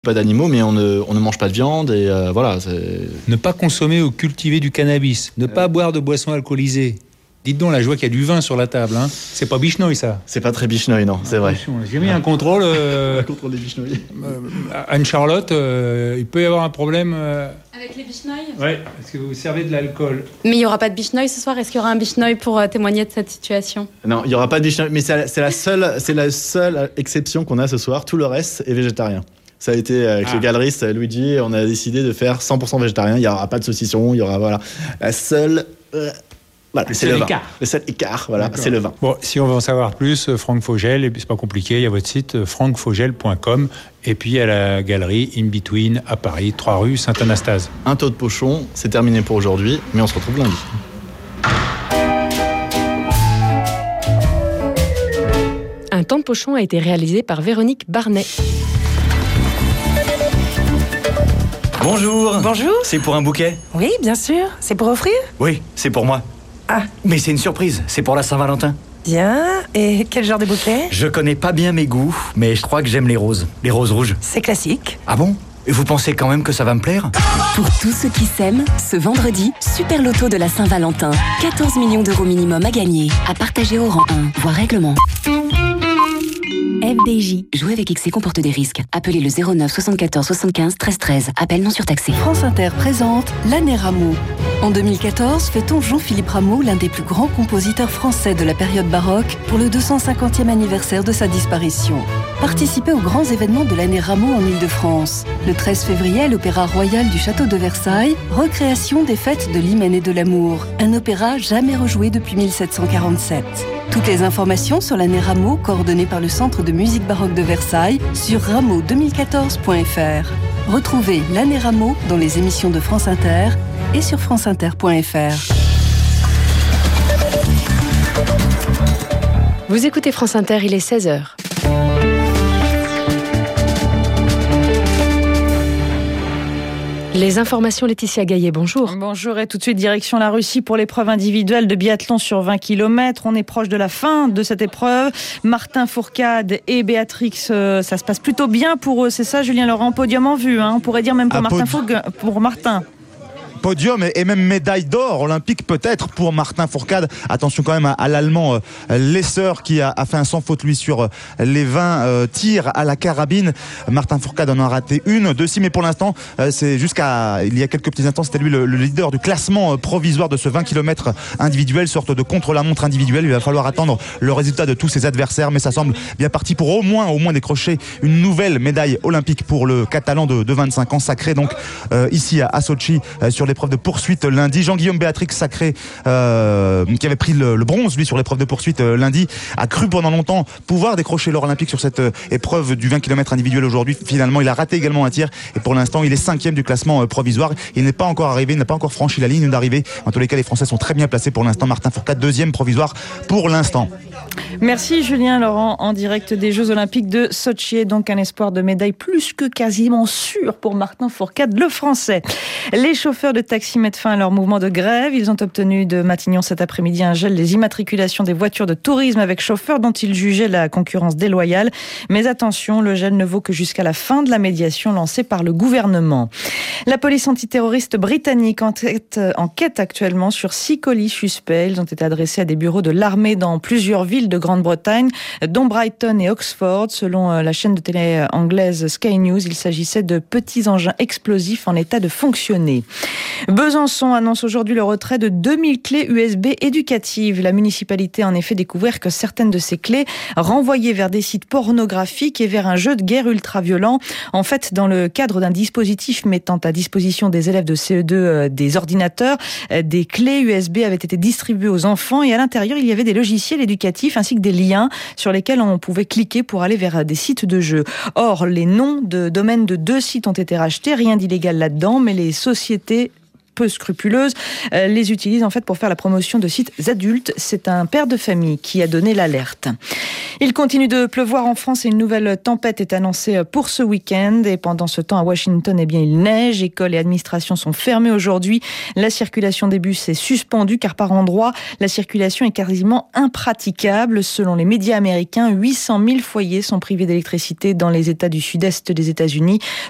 Pas d'animaux, mais on ne mange pas de viande et voilà. Ne pas consommer ou cultiver du cannabis, ne pas boire de boissons alcoolisées. Dites donc, là, je vois qu'il y a du vin sur la table. Hein. C'est pas Bichnouille, ça. C'est pas très Bichnouille, non, c'est vrai. J'ai mis un contrôle. Un contrôle des Bichnouilles. Anne-Charlotte, il peut y avoir un problème. Avec les Bichnouilles ? Oui, parce que vous servez de l'alcool. Mais il n'y aura pas de Bichnouille ce soir ? Est-ce qu'il y aura un Bichnouille pour témoigner de cette situation ? Non, il n'y aura pas de Bichnouille, mais c'est la seule exception qu'on a ce soir. Tout le reste est végétarien. Ça a été avec le galeriste Luigi, on a décidé de faire 100% végétarien. Il n'y aura pas de saucisson, il y aura la seule. Voilà, c'est le vin. Le seul écart, voilà, c'est le vin. Bon, si on veut en savoir plus, Franck Fogel, c'est pas compliqué, il y a votre site franckfogel.com et puis à la galerie In Between à Paris, 3 rue Saint-Anastase. Un taux de pochon, c'est terminé pour aujourd'hui, mais on se retrouve lundi. Un temps de pochon a été réalisé par Véronique Barnet. Bonjour. Bonjour. C'est pour un bouquet ? Oui, bien sûr. C'est pour offrir ? Oui, c'est pour moi. Ah. Mais c'est une surprise, c'est pour la Saint-Valentin. Bien. Et quel genre de bouquet ? Je connais pas bien mes goûts, mais je crois que j'aime les roses rouges. C'est classique. Ah bon ? Et vous pensez quand même que ça va me plaire ? Pour tous ceux qui s'aiment, ce vendredi, super loto de la Saint-Valentin. 14 millions d'euros minimum à gagner. À partager au rang 1. Voir règlement. FDJ. Jouer avec XC comporte des risques. Appelez le 09 74 75 13 13. Appel non surtaxé. France Inter présente l'année Rameau. En 2014, fêtons Jean-Philippe Rameau, l'un des plus grands compositeurs français de la période baroque, pour le 250e anniversaire de sa disparition. Participez aux grands événements de l'année Rameau en Île-de-France. Le 13 février, à l'Opéra Royal du Château de Versailles, recréation des fêtes de l'Hymen et de l'amour. Un opéra jamais rejoué depuis 1747. Toutes les informations sur l'année Rameau, coordonnée par le Centre de musique baroque de Versailles, sur rameau2014.fr. Retrouvez l'année Rameau dans les émissions de France Inter et sur franceinter.fr. Vous écoutez France Inter, il est 16h. Les informations, Laetitia Gaillet, bonjour. Bonjour et tout de suite direction la Russie pour l'épreuve individuelle de biathlon sur 20 km. On est proche de la fin de cette épreuve. Martin Fourcade et Béatrix, ça se passe plutôt bien pour eux, c'est ça Julien Laurent, podium en vue, hein. On pourrait dire même pour Martin. Podium et même médaille d'or olympique peut-être pour Martin Fourcade. Attention quand même à l'Allemand Lesser qui a fait un sans faute lui sur les 20 tirs à la carabine. Martin Fourcade en a raté une, deux, mais pour l'instant c'est jusqu'à il y a quelques petits instants c'était lui le leader du classement provisoire de ce 20 km individuel, sorte de contre-la-montre individuelle. Il va falloir attendre le résultat de tous ses adversaires, mais ça semble bien parti pour au moins décrocher une nouvelle médaille olympique pour le Catalan de 25 ans, sacré donc ici à Sochi sur l'épreuve de poursuite lundi. Jean-Guillaume Béatrix, sacré, qui avait pris le bronze lui sur l'épreuve de poursuite lundi, a cru pendant longtemps pouvoir décrocher l'or olympique sur cette épreuve du 20 km individuel aujourd'hui. Finalement, il a raté également un tir et pour l'instant, il est 5e du classement provisoire. Il n'est pas encore arrivé, il n'a pas encore franchi la ligne d'arrivée. En tous les cas, les Français sont très bien placés pour l'instant. Martin Fourcade, 2e provisoire pour l'instant. Merci Julien Laurent, en direct des Jeux Olympiques de Sochi. Donc un espoir de médaille plus que quasiment sûr pour Martin Fourcade, le Français. Les chauffeurs de taxi mettent fin à leur mouvement de grève. Ils ont obtenu de Matignon cet après-midi un gel des immatriculations des voitures de tourisme avec chauffeurs dont ils jugeaient la concurrence déloyale. Mais attention, le gel ne vaut que jusqu'à la fin de la médiation lancée par le gouvernement. La police antiterroriste britannique enquête actuellement sur 6 colis suspects. Ils ont été adressés à des bureaux de l'armée dans plusieurs villes de Grande-Bretagne, dont Brighton et Oxford. Selon la chaîne de télé anglaise Sky News, il s'agissait de petits engins explosifs en état de fonctionner. Besançon annonce aujourd'hui le retrait de 2000 clés USB éducatives. La municipalité a en effet découvert que certaines de ces clés renvoyaient vers des sites pornographiques et vers un jeu de guerre ultra-violent. En fait, dans le cadre d'un dispositif mettant à disposition des élèves de CE2 des ordinateurs, des clés USB avaient été distribuées aux enfants et à l'intérieur, il y avait des logiciels éducatifs ainsi que des liens sur lesquels on pouvait cliquer pour aller vers des sites de jeux. Or, les noms de domaines de 2 sites ont été rachetés, rien d'illégal là-dedans, mais les sociétés peu scrupuleuse, les utilisent en fait pour faire la promotion de sites adultes. C'est un père de famille qui a donné l'alerte. Il continue de pleuvoir en France et une nouvelle tempête est annoncée pour ce week-end. Et pendant ce temps, à Washington, il neige. Écoles et administrations sont fermées aujourd'hui. La circulation des bus est suspendue car par endroits, la circulation est quasiment impraticable. Selon les médias américains, 800 000 foyers sont privés d'électricité dans les États du sud-est des États-Unis.